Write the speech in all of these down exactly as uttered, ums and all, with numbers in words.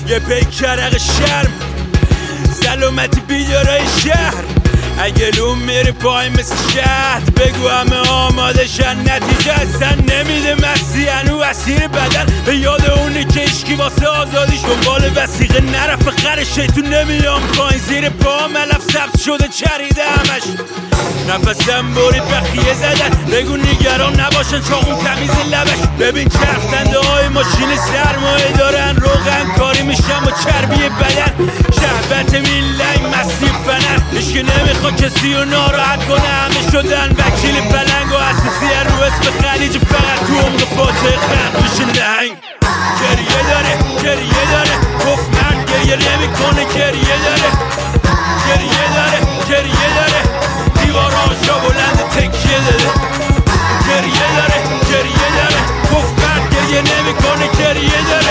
یه پیکرق شرم سلامتی بیدارای شهر اگه لوم میره پای مثل شهد بگو همه آماده شن نتیجه اصلا نمیده مستی هنو اسیر بدن به یاد اونه که اشکی واسه آزادیش دنبال وسیقه نرفه خر شیطون نمیام پایین زیر پا ملف سبز شده چریده همش نفسم برید بخیه زدن بگو نگران نباشن چاقون تمیز لبش ببین چرخدنده های ماشین سرمایه دارن روغن کاری میشن با چربی بدن شهوت میلنگ مستی فنر اشکی نمیخوا کسی رو ناراحت کنه همه شدن وکیل پلنگ و اساسی رو اسم خلیج فقط تو عمق فاتح خرد میشه نهنگ گریه داره گریه داره گفت مرد گریه نمیکنه گریه داره گریه داره گریه داره دیواراشا بلند تکیه داده گریه داره گریه داره گفت مرد گریه نمیکنه گریه داره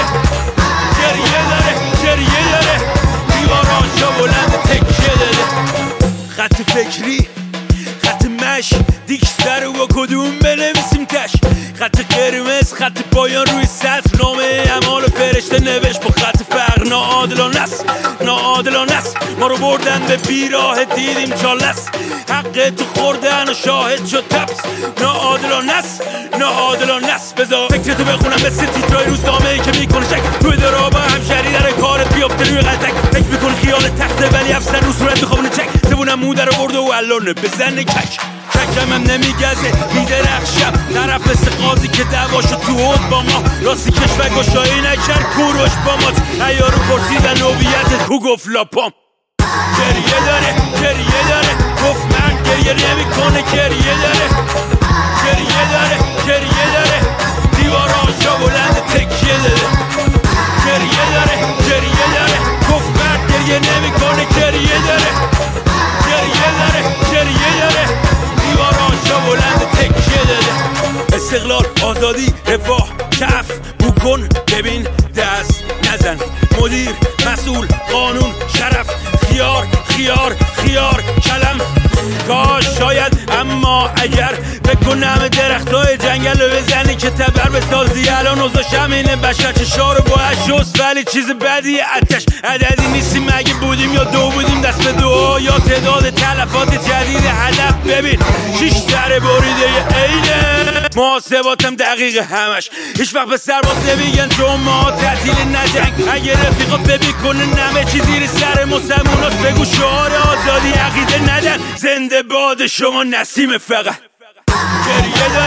گریه داره گریه داره دیواراشا بلند تکیه داده خط فکری خط مش دیک سر و کدوم بنویسیم تش خط قرمز خط پایان روی سطر نامه اعمال فرشته نوشت با خط فقر ناعادلانه است ناعادلانه است ما رو بردن به بیراه دیدیم چالست حق تو خوردن و شاهد شد تپس ناعادلانه است ناعادلانه است بذار فکرتو بخونم مثل تیترای روزنامه ای که میکنه شک توی درابا همشهری در کارت بیافته روی قلتک فکر میکنی خیال تخته ولی افسر رو صورت میخوابونه چک زبونم مو در آورده و الانه بزنه کک ککم هم نمیگزه میدرخشم طرف مثل قاضی که دعواشو تو حوض با ما راستی کشور گشایی نکرد کوروش با مات عیارو پرسیدن هویتت کو گفت لاپام گریه داره گریه داره گفت من گریه نمیکنه گریه داره گریه داره گریه داره دیواراشا بلند تکیه داده گریه داره گریه داره گفت من گریه نمیکنه گریه داره گریه داره گریه داره دیواراشا بلند تکیه داده استقلال آزادی رفاه کف بو کن ببین دست نزن مدیر مسئول قانون شرف خیار خیار خیار کلم کاش شاید اما اگر بکنم درخت های جنگل رو بزنی که تبر بسازی الان اوزاش همینه بشر چشارو با اشوست ولی چیز بدی اتش عددی نیستیم اگه بودیم یا دو بودیم دست به دعا یا تعداد تلفات جدید هدف ببین شیش سر بریده اینه محاسباتم دقیقه همش هیچ وقت به سرباز نمیگن چون ما تعطیل نجنگ اگه رفیقا ببین کنه نمه چی زیر سر مسلموناست بگو شعار آزادی عقیده ندن زنده باد شما نسیم فقط گریه